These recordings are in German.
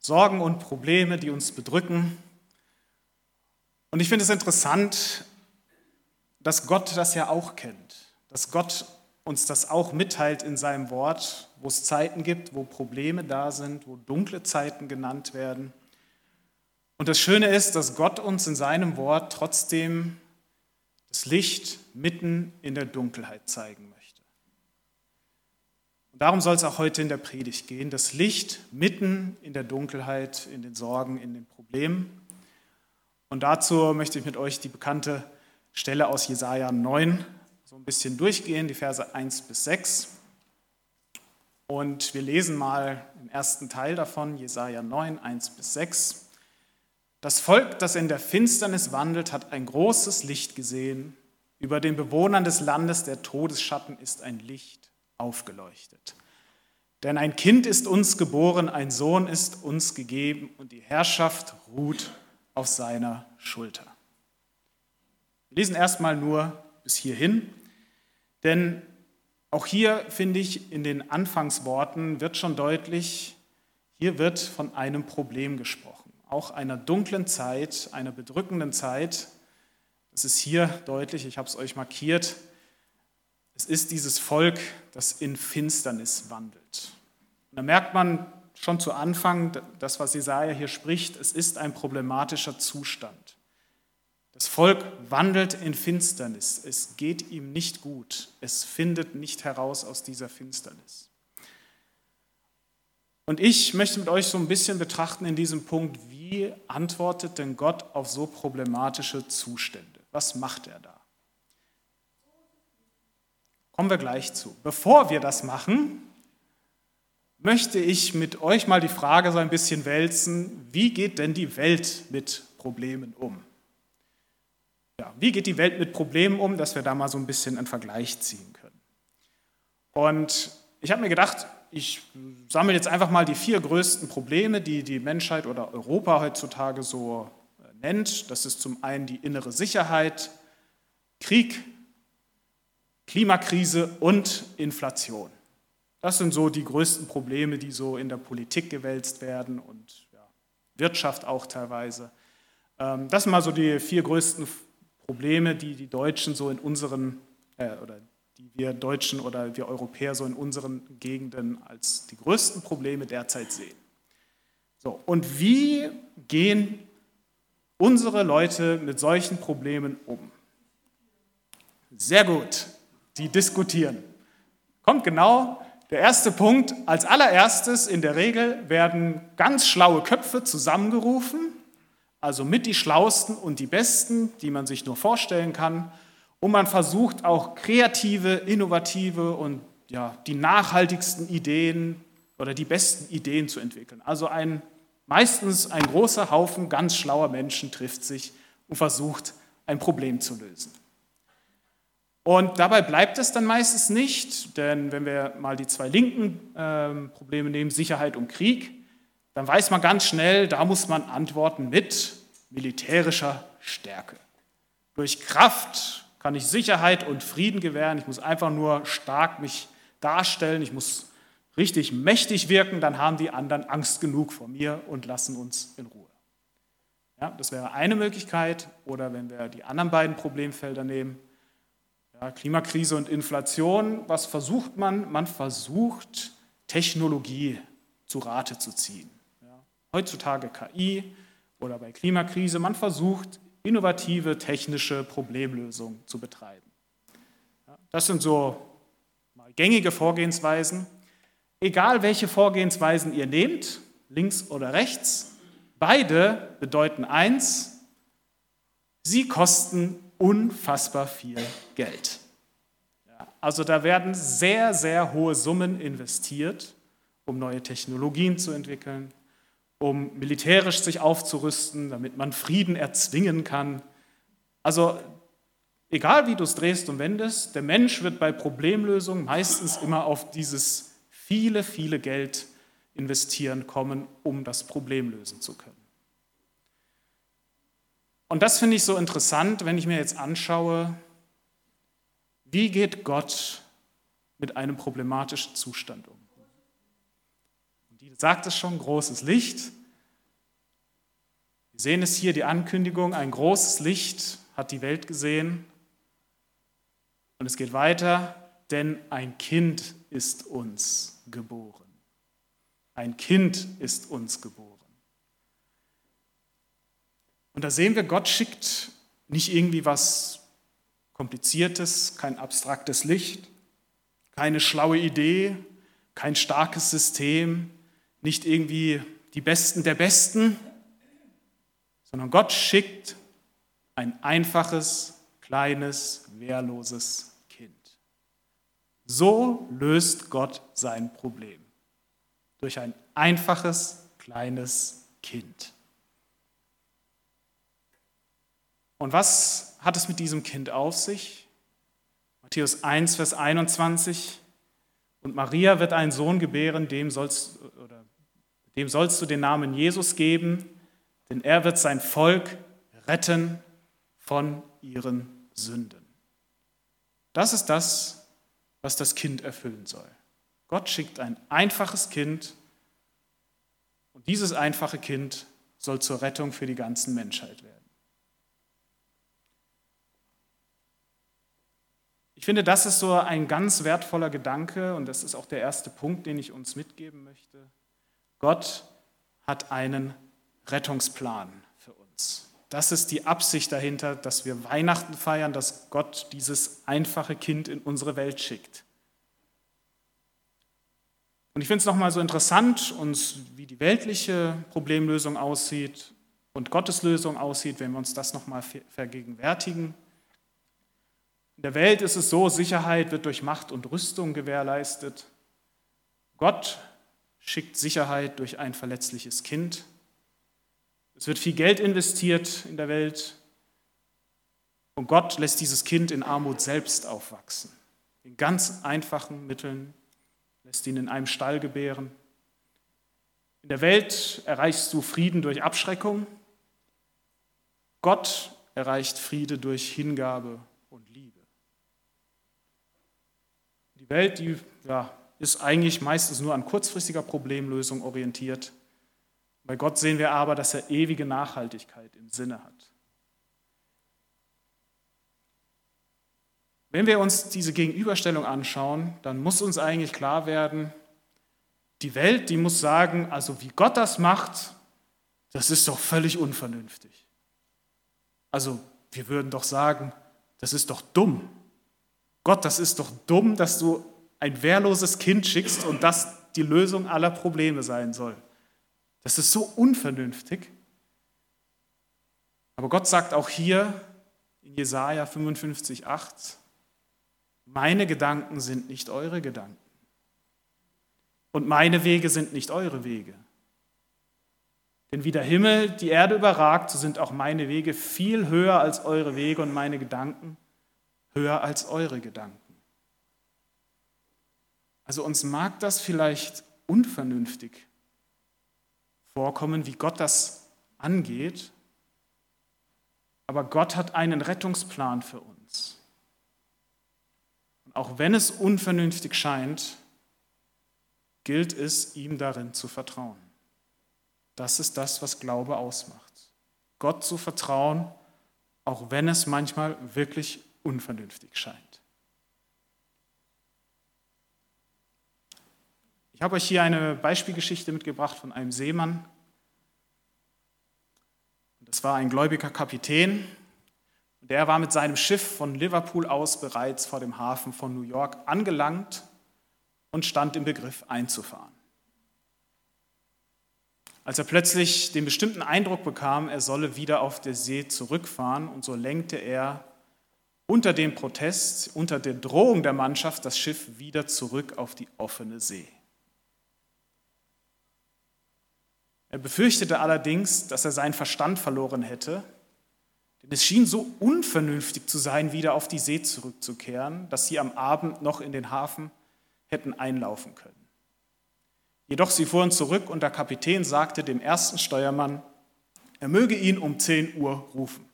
Sorgen und Probleme, die uns bedrücken. Und ich finde es interessant, dass Gott das ja auch kennt, dass Gott uns das auch mitteilt in seinem Wort, wo es Zeiten gibt, wo Probleme da sind, wo dunkle Zeiten genannt werden. Und das Schöne ist, dass Gott uns in seinem Wort trotzdem das Licht mitten in der Dunkelheit zeigen möchte. Und darum soll es auch heute in der Predigt gehen, das Licht mitten in der Dunkelheit, in den Sorgen, in den Problemen. Und dazu möchte ich mit euch die bekannte Stelle aus Jesaja 9 so ein bisschen durchgehen, die Verse 1 bis 6. Und wir lesen mal den ersten Teil davon, Jesaja 9, 1 bis 6. Das Volk, das in der Finsternis wandelt, hat ein großes Licht gesehen. Über den Bewohnern des Landes der Todesschatten ist ein Licht aufgeleuchtet. Denn ein Kind ist uns geboren, ein Sohn ist uns gegeben und die Herrschaft ruht auf seiner Schulter. Wir lesen erstmal nur bis hierhin, denn auch hier, finde ich, in den Anfangsworten wird schon deutlich, hier wird von einem Problem gesprochen. Auch einer dunklen Zeit, einer bedrückenden Zeit. Das ist hier deutlich, ich habe es euch markiert. Es ist dieses Volk, das in Finsternis wandelt. Und da merkt man schon zu Anfang, das, was Jesaja hier spricht, es ist ein problematischer Zustand. Das Volk wandelt in Finsternis. Es geht ihm nicht gut. Es findet nicht heraus aus dieser Finsternis. Und ich möchte mit euch so ein bisschen betrachten in diesem Punkt, wie antwortet denn Gott auf so problematische Zustände? Was macht er da? Kommen wir gleich zu. Bevor wir das machen, möchte ich mit euch mal die Frage so ein bisschen wälzen, wie geht denn die Welt mit Problemen um? Ja, wie geht die Welt mit Problemen um, dass wir da mal so ein bisschen einen Vergleich ziehen können? Und ich habe mir gedacht, ich sammle jetzt einfach mal die 4 größten Probleme, die die Menschheit oder Europa heutzutage so nennt. Das ist zum einen die innere Sicherheit, Krieg, Klimakrise und Inflation. Das sind so die größten Probleme, die so in der Politik gewälzt werden und ja, Wirtschaft auch teilweise. Das sind mal so die 4 größten Probleme, die die Deutschen so in unseren, oder die wir Deutschen oder wir Europäer so in unseren Gegenden als die größten Probleme derzeit sehen. So, und wie gehen unsere Leute mit solchen Problemen um? Sehr gut, die diskutieren. Kommt genau der erste Punkt. Als allererstes in der Regel werden ganz schlaue Köpfe zusammengerufen, also mit die Schlausten und die Besten, die man sich nur vorstellen kann. Und man versucht auch kreative, innovative und ja, die nachhaltigsten Ideen oder die besten Ideen zu entwickeln. Also meistens ein großer Haufen ganz schlauer Menschen trifft sich und versucht, ein Problem zu lösen. Und dabei bleibt es dann meistens nicht, denn wenn wir mal die 2 linken Probleme nehmen, Sicherheit und Krieg, dann weiß man ganz schnell, da muss man antworten mit militärischer Stärke. Durch Kraft kann ich Sicherheit und Frieden gewähren, ich muss einfach nur stark mich darstellen, ich muss richtig mächtig wirken, dann haben die anderen Angst genug vor mir und lassen uns in Ruhe. Ja, das wäre eine Möglichkeit. Oder wenn wir die anderen beiden Problemfelder nehmen, ja, Klimakrise und Inflation, was versucht man? Man versucht, Technologie zu Rate zu ziehen. Ja, heutzutage KI oder bei Klimakrise, man versucht, innovative technische Problemlösungen zu betreiben. Ja, das sind so mal gängige Vorgehensweisen. Egal, welche Vorgehensweisen ihr nehmt, links oder rechts, beide bedeuten eins, sie kosten unfassbar viel Geld. Ja, also da werden sehr, sehr hohe Summen investiert, um neue Technologien zu entwickeln, um militärisch sich aufzurüsten, damit man Frieden erzwingen kann. Also egal, wie du es drehst und wendest, der Mensch wird bei Problemlösungen meistens immer auf dieses viele, viele Geld investieren kommen, um das Problem lösen zu können. Und das finde ich so interessant, wenn ich mir jetzt anschaue, wie geht Gott mit einem problematischen Zustand um? Die sagt es schon, großes Licht, Wir sehen es hier, die Ankündigung, ein großes Licht hat die Welt gesehen. Und es geht weiter, denn ein Kind ist uns geboren. Ein Kind ist uns geboren. Und da sehen wir, Gott schickt nicht irgendwie was Kompliziertes, kein abstraktes Licht, keine schlaue Idee, kein starkes System, nicht irgendwie die Besten der Besten, sondern Gott schickt ein einfaches, kleines, wehrloses Kind. So löst Gott sein Problem. Durch ein einfaches, kleines Kind. Und was hat es mit diesem Kind auf sich? Matthäus 1, Vers 21. Und Maria wird einen Sohn gebären, dem sollst du den Namen Jesus geben, denn er wird sein Volk retten von ihren Sünden. Das ist das, was das Kind erfüllen soll. Gott schickt ein einfaches Kind und dieses einfache Kind soll zur Rettung für die ganze Menschheit werden. Ich finde, das ist so ein ganz wertvoller Gedanke und das ist auch der erste Punkt, den ich uns mitgeben möchte. Gott hat einen Rettungsplan für uns. Das ist die Absicht dahinter, dass wir Weihnachten feiern, dass Gott dieses einfache Kind in unsere Welt schickt. Und ich finde es nochmal so interessant, wie die weltliche Problemlösung aussieht und Gottes Lösung aussieht, wenn wir uns das nochmal vergegenwärtigen. In der Welt ist es so, Sicherheit wird durch Macht und Rüstung gewährleistet. Gott schickt Sicherheit durch ein verletzliches Kind. Es wird viel Geld investiert in der Welt und Gott lässt dieses Kind in Armut selbst aufwachsen. In ganz einfachen Mitteln lässt ihn in einem Stall gebären. In der Welt erreichst du Frieden durch Abschreckung. Gott erreicht Friede durch Hingabe und Liebe. Die Welt, die ist eigentlich meistens nur an kurzfristiger Problemlösung orientiert. Bei Gott sehen wir aber, dass er ewige Nachhaltigkeit im Sinne hat. Wenn wir uns diese Gegenüberstellung anschauen, dann muss uns eigentlich klar werden, die Welt, die muss sagen, also wie Gott das macht, das ist doch völlig unvernünftig. Also wir würden doch sagen, das ist doch dumm. Gott, das ist doch dumm, dass du ein wehrloses Kind schickst und das die Lösung aller Probleme sein soll. Das ist so unvernünftig. Aber Gott sagt auch hier in Jesaja 55,8, meine Gedanken sind nicht eure Gedanken und meine Wege sind nicht eure Wege. Denn wie der Himmel die Erde überragt, so sind auch meine Wege viel höher als eure Wege und meine Gedanken höher als eure Gedanken. Also uns mag das vielleicht unvernünftig vorkommen, wie Gott das angeht, aber Gott hat einen Rettungsplan für uns. Und auch wenn es unvernünftig scheint, gilt es, ihm darin zu vertrauen. Das ist das, was Glaube ausmacht. Gott zu vertrauen, auch wenn es manchmal wirklich unvernünftig scheint. Ich habe euch hier eine Beispielgeschichte mitgebracht von einem Seemann. Das war ein gläubiger Kapitän. Der war mit seinem Schiff von Liverpool aus bereits vor dem Hafen von New York angelangt und stand im Begriff einzufahren. Als er plötzlich den bestimmten Eindruck bekam, er solle wieder auf der See zurückfahren, und so lenkte er unter dem Protest, unter der Drohung der Mannschaft das Schiff wieder zurück auf die offene See. Er befürchtete allerdings, dass er seinen Verstand verloren hätte, denn es schien so unvernünftig zu sein, wieder auf die See zurückzukehren, dass sie am Abend noch in den Hafen hätten einlaufen können. Jedoch sie fuhren zurück und der Kapitän sagte dem ersten Steuermann, er möge ihn um 10 Uhr rufen.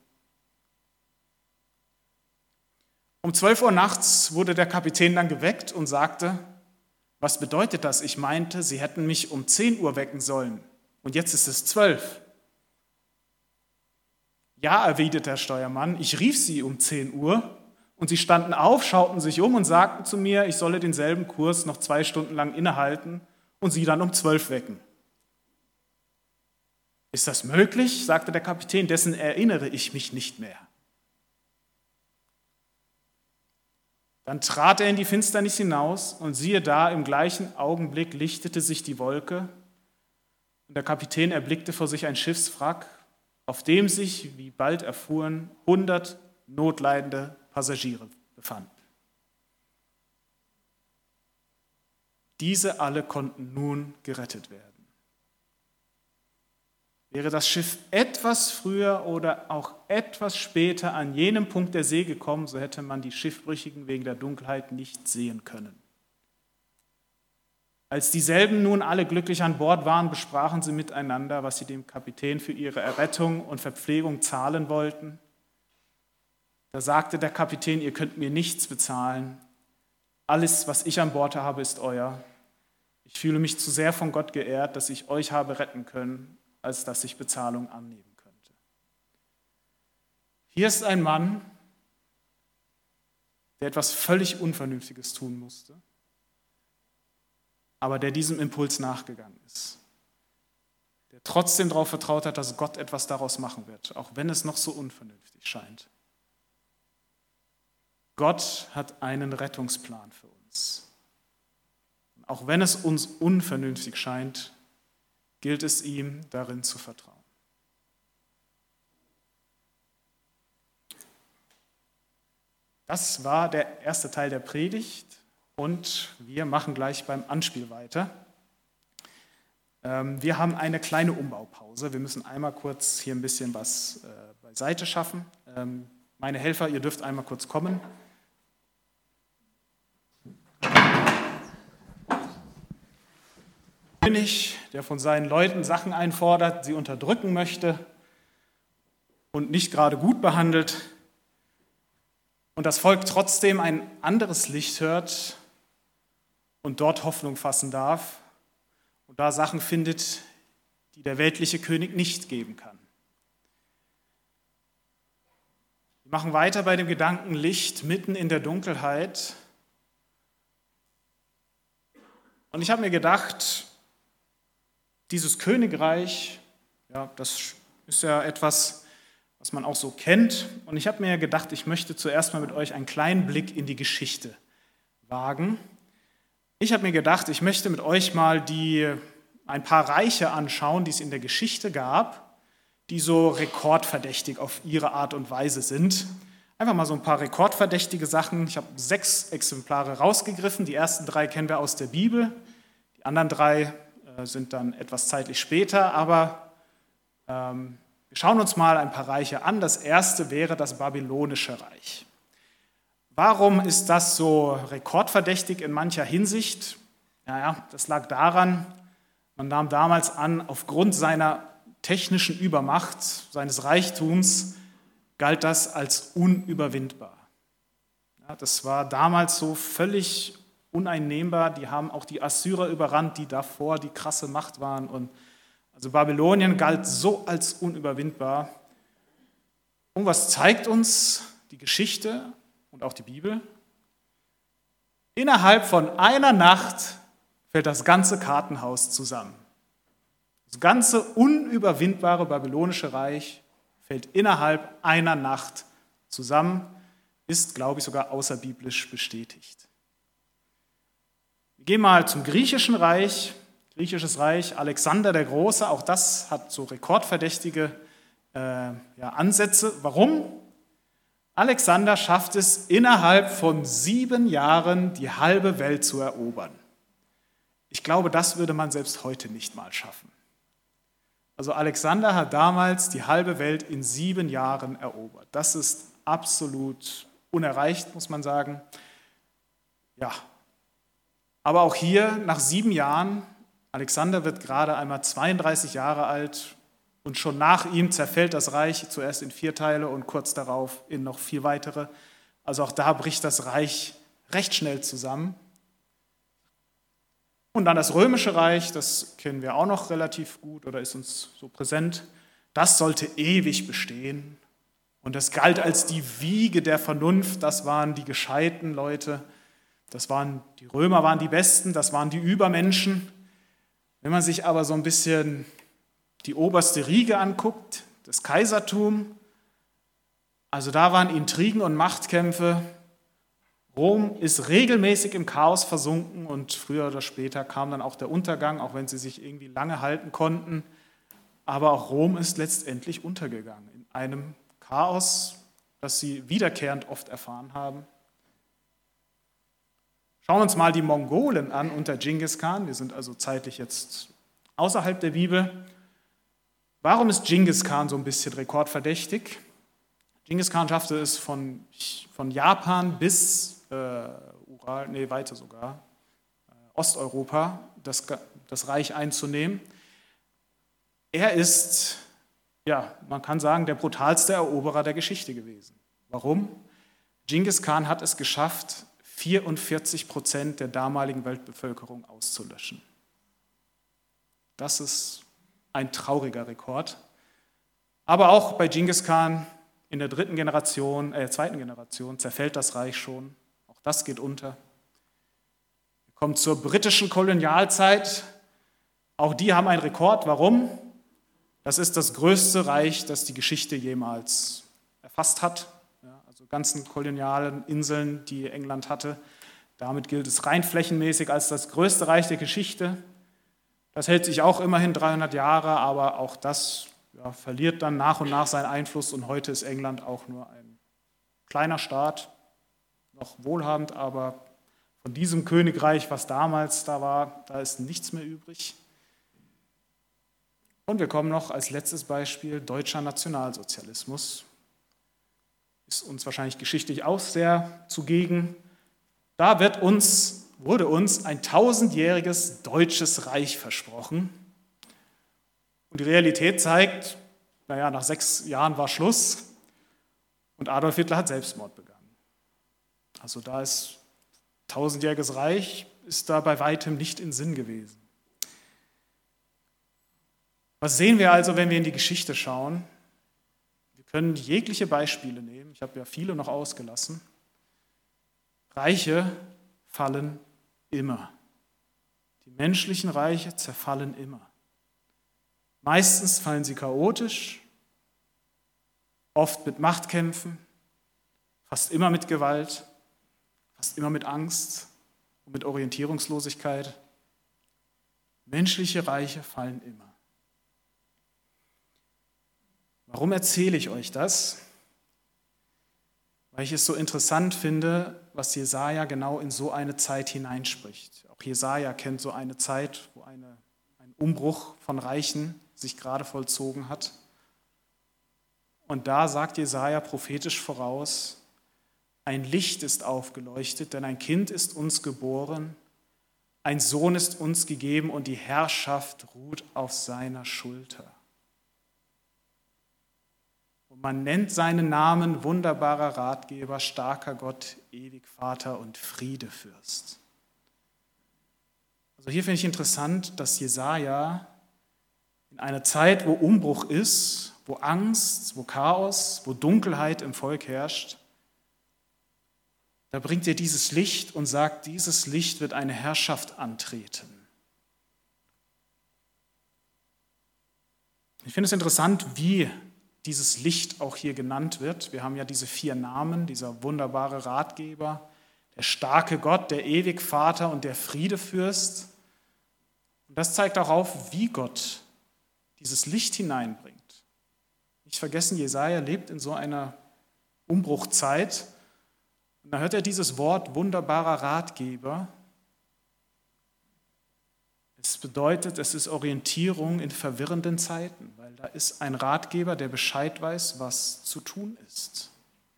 Um 12 Uhr nachts wurde der Kapitän dann geweckt und sagte, was bedeutet das? Ich meinte, Sie hätten mich um 10 Uhr wecken sollen und jetzt ist es 12. Ja, erwiderte der Steuermann, ich rief Sie um 10 Uhr und Sie standen auf, schauten sich um und sagten zu mir, ich solle denselben Kurs noch 2 Stunden lang innehalten und Sie dann um 12 wecken. Ist das möglich? Sagte der Kapitän, dessen erinnere ich mich nicht mehr. Dann trat er in die Finsternis hinaus und siehe da, im gleichen Augenblick lichtete sich die Wolke und der Kapitän erblickte vor sich ein Schiffswrack, auf dem sich, wie bald erfuhren, 100 notleidende Passagiere befanden. Diese alle konnten nun gerettet werden. Wäre das Schiff etwas früher oder auch etwas später an jenem Punkt der See gekommen, so hätte man die Schiffbrüchigen wegen der Dunkelheit nicht sehen können. Als dieselben nun alle glücklich an Bord waren, besprachen sie miteinander, was sie dem Kapitän für ihre Errettung und Verpflegung zahlen wollten. Da sagte der Kapitän, ihr könnt mir nichts bezahlen. Alles, was ich an Bord habe, ist euer. Ich fühle mich zu sehr von Gott geehrt, dass ich euch habe retten können, als dass ich Bezahlung annehmen könnte. Hier ist ein Mann, der etwas völlig Unvernünftiges tun musste, aber der diesem Impuls nachgegangen ist, der trotzdem darauf vertraut hat, dass Gott etwas daraus machen wird, auch wenn es noch so unvernünftig scheint. Gott hat einen Rettungsplan für uns. Und auch wenn es uns unvernünftig scheint, gilt es ihm, darin zu vertrauen. Das war der erste Teil der Predigt und wir machen gleich beim Anspiel weiter. Wir haben eine kleine Umbaupause. Wir müssen einmal kurz hier ein bisschen was beiseite schaffen. Meine Helfer, ihr dürft einmal kurz kommen. König, der von seinen Leuten Sachen einfordert, sie unterdrücken möchte und nicht gerade gut behandelt und das Volk trotzdem ein anderes Licht hört und dort Hoffnung fassen darf und da Sachen findet, die der weltliche König nicht geben kann. Wir machen weiter bei dem Gedanken Licht mitten in der Dunkelheit und ich habe mir gedacht, dieses Königreich, ja, das ist ja etwas, was man auch so kennt. Und ich habe mir gedacht, ich möchte zuerst mal mit euch einen kleinen Blick in die Geschichte wagen. Ich habe mir gedacht, ich möchte mit euch mal ein paar Reiche anschauen, die es in der Geschichte gab, die so rekordverdächtig auf ihre Art und Weise sind. Einfach mal so ein paar rekordverdächtige Sachen. Ich habe 6 Exemplare rausgegriffen. Die ersten 3 kennen wir aus der Bibel. Die anderen 3 sind dann etwas zeitlich später, aber wir schauen uns mal ein paar Reiche an. Das erste wäre das Babylonische Reich. Warum ist das so rekordverdächtig in mancher Hinsicht? Naja, das lag daran, man nahm damals an, aufgrund seiner technischen Übermacht, seines Reichtums, galt das als unüberwindbar. Ja, das war damals so völlig uneinnehmbar. Die haben auch die Assyrer überrannt, die davor die krasse Macht waren. Und also Babylonien galt so als unüberwindbar. Und was zeigt uns die Geschichte und auch die Bibel? Innerhalb von einer Nacht fällt das ganze Kartenhaus zusammen. Das ganze unüberwindbare babylonische Reich fällt innerhalb einer Nacht zusammen, ist, glaube ich, sogar außerbiblisch bestätigt. Wir gehen mal zum griechischen Reich. Griechisches Reich, Alexander der Große, auch das hat so rekordverdächtige Ansätze. Warum? Alexander schafft es innerhalb von 7 Jahren, die halbe Welt zu erobern. Ich glaube, das würde man selbst heute nicht mal schaffen. Also Alexander hat damals die halbe Welt in 7 Jahren erobert. Das ist absolut unerreicht, muss man sagen. Ja. Aber auch hier, nach 7 Jahren, Alexander wird gerade einmal 32 Jahre alt und schon nach ihm zerfällt das Reich zuerst in 4 Teile und kurz darauf in noch 4 weitere. Also auch da bricht das Reich recht schnell zusammen. Und dann das Römische Reich, das kennen wir auch noch relativ gut oder ist uns so präsent. Das sollte ewig bestehen. Und das galt als die Wiege der Vernunft, das waren die gescheiten Leute, die Römer waren die Besten, das waren die Übermenschen. Wenn man sich aber so ein bisschen die oberste Riege anguckt, das Kaisertum, also da waren Intrigen und Machtkämpfe. Rom ist regelmäßig im Chaos versunken und früher oder später kam dann auch der Untergang, auch wenn sie sich irgendwie lange halten konnten. Aber auch Rom ist letztendlich untergegangen in einem Chaos, das sie wiederkehrend oft erfahren haben. Schauen wir uns mal die Mongolen an unter Dschingis Khan. Wir sind also zeitlich jetzt außerhalb der Bibel. Warum ist Dschingis Khan so ein bisschen rekordverdächtig? Dschingis Khan schaffte es von Japan bis weiter sogar, Osteuropa, das Reich einzunehmen. Er ist, man kann sagen, der brutalste Eroberer der Geschichte gewesen. Warum? Dschingis Khan hat es geschafft, 44% der damaligen Weltbevölkerung auszulöschen. Das ist ein trauriger Rekord. Aber auch bei Dschingis Khan in der zweiten Generation zerfällt das Reich schon. Auch das geht unter. Wir kommen zur britischen Kolonialzeit. Auch die haben einen Rekord. Warum? Das ist das größte Reich, das die Geschichte jemals erfasst hat. Ja, also ganzen kolonialen Inseln, die England hatte. Damit gilt es rein flächenmäßig als das größte Reich der Geschichte. Das hält sich auch immerhin 300 Jahre, aber auch das verliert dann nach und nach seinen Einfluss. Und heute ist England auch nur ein kleiner Staat, noch wohlhabend, aber von diesem Königreich, was damals da war, da ist nichts mehr übrig. Und wir kommen noch als letztes Beispiel, deutscher Nationalsozialismus. Ist uns wahrscheinlich geschichtlich auch sehr zugegen. Da wurde uns ein 1000-jähriges deutsches Reich versprochen. Und die Realität zeigt, nach 6 Jahren war Schluss und Adolf Hitler hat Selbstmord begangen. Also da ist 1000-jähriges Reich, ist da bei weitem nicht in Sinn gewesen. Was sehen wir also, wenn wir in die Geschichte schauen? Wir können jegliche Beispiele nehmen, ich habe ja viele noch ausgelassen. Reiche fallen immer. Die menschlichen Reiche zerfallen immer. Meistens fallen sie chaotisch, oft mit Machtkämpfen, fast immer mit Gewalt, fast immer mit Angst und mit Orientierungslosigkeit. Menschliche Reiche fallen immer. Warum erzähle ich euch das? Weil ich es so interessant finde, was Jesaja genau in so eine Zeit hineinspricht. Auch Jesaja kennt so eine Zeit, wo ein Umbruch von Reichen sich gerade vollzogen hat. Und da sagt Jesaja prophetisch voraus: Ein Licht ist aufgeleuchtet, denn ein Kind ist uns geboren, ein Sohn ist uns gegeben und die Herrschaft ruht auf seiner Schulter. Und man nennt seinen Namen wunderbarer Ratgeber, starker Gott, ewig Vater und Friedefürst. Also hier finde ich interessant, dass Jesaja in einer Zeit, wo Umbruch ist, wo Angst, wo Chaos, wo Dunkelheit im Volk herrscht, da bringt er dieses Licht und sagt, dieses Licht wird eine Herrschaft antreten. Ich finde es interessant, wie dieses Licht auch hier genannt wird. Wir haben ja diese 4 Namen, dieser wunderbare Ratgeber, der starke Gott, der ewig Vater und der Friedefürst. Und das zeigt auch auf, wie Gott dieses Licht hineinbringt. Nicht vergessen, Jesaja lebt in so einer Umbruchzeit. Und da hört er dieses Wort wunderbarer Ratgeber. Es bedeutet, es ist Orientierung in verwirrenden Zeiten, weil da ist ein Ratgeber, der Bescheid weiß, was zu tun ist.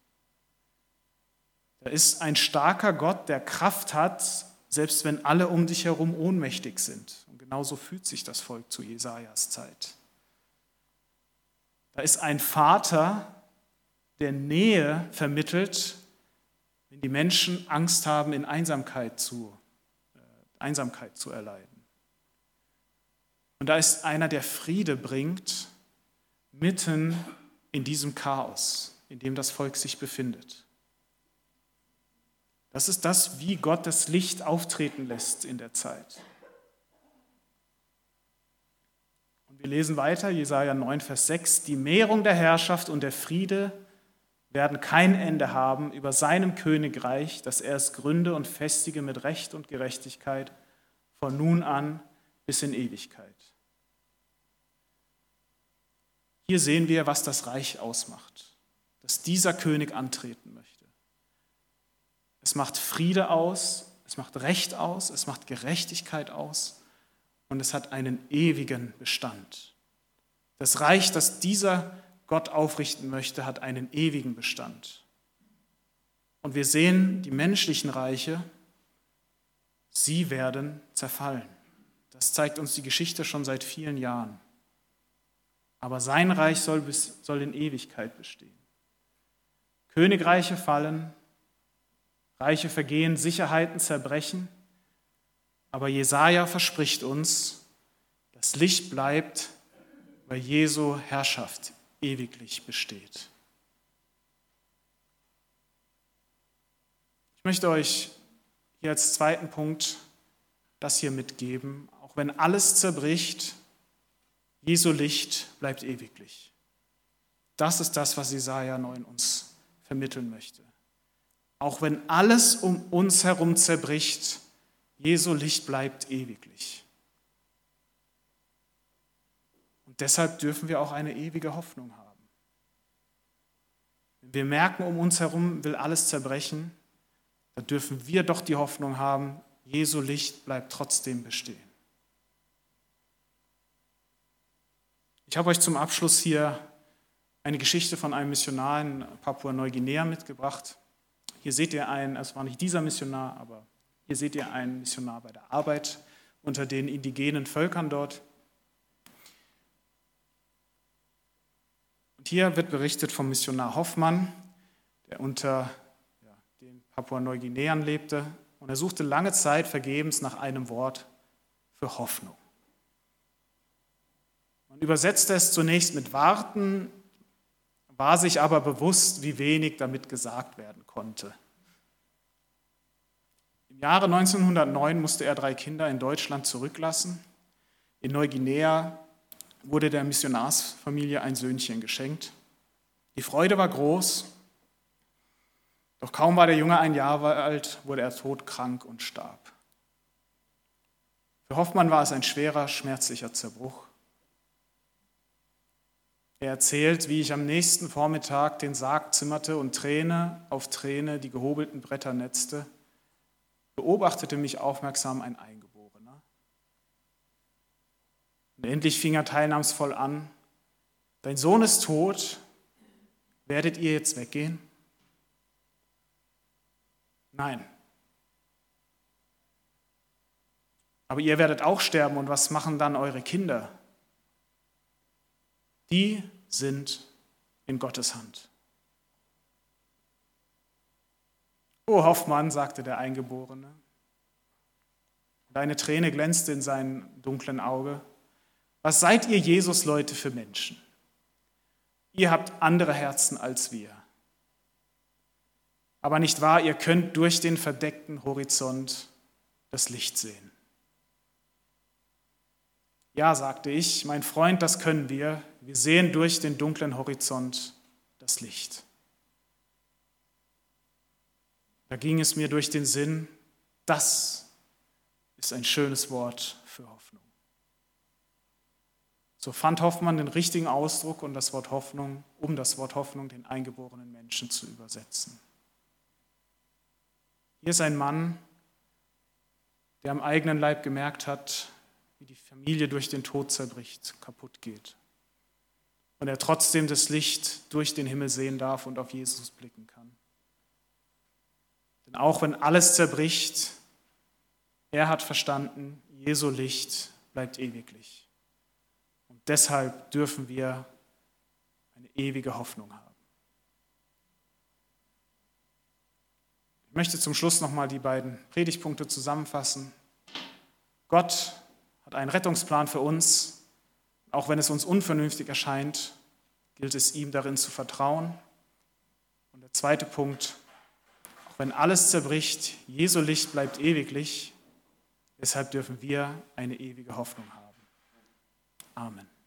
Da ist ein starker Gott, der Kraft hat, selbst wenn alle um dich herum ohnmächtig sind. Und genauso fühlt sich das Volk zu Jesajas Zeit. Da ist ein Vater, der Nähe vermittelt, wenn die Menschen Angst haben, in Einsamkeit zu erleiden. Und da ist einer, der Friede bringt, mitten in diesem Chaos, in dem das Volk sich befindet. Das ist das, wie Gott das Licht auftreten lässt in der Zeit. Und wir lesen weiter, Jesaja 9, Vers 6, die Mehrung der Herrschaft und der Friede werden kein Ende haben über seinem Königreich, dass er es gründe und festige mit Recht und Gerechtigkeit von nun an bis in Ewigkeit. Hier sehen wir, was das Reich ausmacht, dass dieser König antreten möchte. Es macht Friede aus, es macht Recht aus, es macht Gerechtigkeit aus und es hat einen ewigen Bestand. Das Reich, das dieser Gott aufrichten möchte, hat einen ewigen Bestand. Und wir sehen, die menschlichen Reiche, sie werden zerfallen. Das zeigt uns die Geschichte schon seit vielen Jahren. Aber sein Reich soll in Ewigkeit bestehen. Königreiche fallen, Reiche vergehen, Sicherheiten zerbrechen, aber Jesaja verspricht uns, das Licht bleibt, weil Jesu Herrschaft ewiglich besteht. Ich möchte euch hier als zweiten Punkt das hier mitgeben. Auch wenn alles zerbricht, Jesu Licht bleibt ewiglich. Das ist das, was Jesaja 9 uns vermitteln möchte. Auch wenn alles um uns herum zerbricht, Jesu Licht bleibt ewiglich. Und deshalb dürfen wir auch eine ewige Hoffnung haben. Wenn wir merken, um uns herum will alles zerbrechen, dann dürfen wir doch die Hoffnung haben, Jesu Licht bleibt trotzdem bestehen. Ich habe euch zum Abschluss hier eine Geschichte von einem Missionar in Papua-Neuguinea mitgebracht. Hier seht ihr es war nicht dieser Missionar, aber hier seht ihr einen Missionar bei der Arbeit unter den indigenen Völkern dort. Und hier wird berichtet vom Missionar Hoffmann, der unter den Papua-Neuguineern lebte. Und er suchte lange Zeit vergebens nach einem Wort für Hoffnung. Man übersetzte es zunächst mit warten, war sich aber bewusst, wie wenig damit gesagt werden konnte. Im Jahre 1909 musste er 3 Kinder in Deutschland zurücklassen. In Neuguinea wurde der Missionarsfamilie ein Söhnchen geschenkt. Die Freude war groß, doch kaum war der Junge 1 Jahr alt, wurde er todkrank und starb. Für Hoffmann war es ein schwerer, schmerzlicher Zerbruch. Er erzählt, wie ich am nächsten Vormittag den Sarg zimmerte und Träne auf Träne die gehobelten Bretter netzte, beobachtete mich aufmerksam ein Eingeborener. Und endlich fing er teilnahmsvoll an: Dein Sohn ist tot, werdet ihr jetzt weggehen? Nein. Aber ihr werdet auch sterben, und was machen dann eure Kinder? Die sind in Gottes Hand. Oh Hoffmann, sagte der Eingeborene. Und eine Träne glänzte in seinem dunklen Auge. Was seid ihr Jesus-Leute für Menschen? Ihr habt andere Herzen als wir. Aber nicht wahr, ihr könnt durch den verdeckten Horizont das Licht sehen. Ja, sagte ich, mein Freund, das können wir. Wir sehen durch den dunklen Horizont das Licht. Da ging es mir durch den Sinn, das ist ein schönes Wort für Hoffnung. So fand Hoffmann den richtigen Ausdruck und das Wort Hoffnung, um das Wort Hoffnung den eingeborenen Menschen zu übersetzen. Hier ist ein Mann, der am eigenen Leib gemerkt hat, wie die Familie durch den Tod zerbricht, kaputt geht. Und er trotzdem das Licht durch den Himmel sehen darf und auf Jesus blicken kann. Denn auch wenn alles zerbricht, er hat verstanden, Jesu Licht bleibt ewiglich. Und deshalb dürfen wir eine ewige Hoffnung haben. Ich möchte zum Schluss nochmal die beiden Predigtpunkte zusammenfassen. Gott hat einen Rettungsplan für uns. Auch wenn es uns unvernünftig erscheint, gilt es ihm darin zu vertrauen. Und der zweite Punkt, auch wenn alles zerbricht, Jesu Licht bleibt ewiglich, deshalb dürfen wir eine ewige Hoffnung haben. Amen.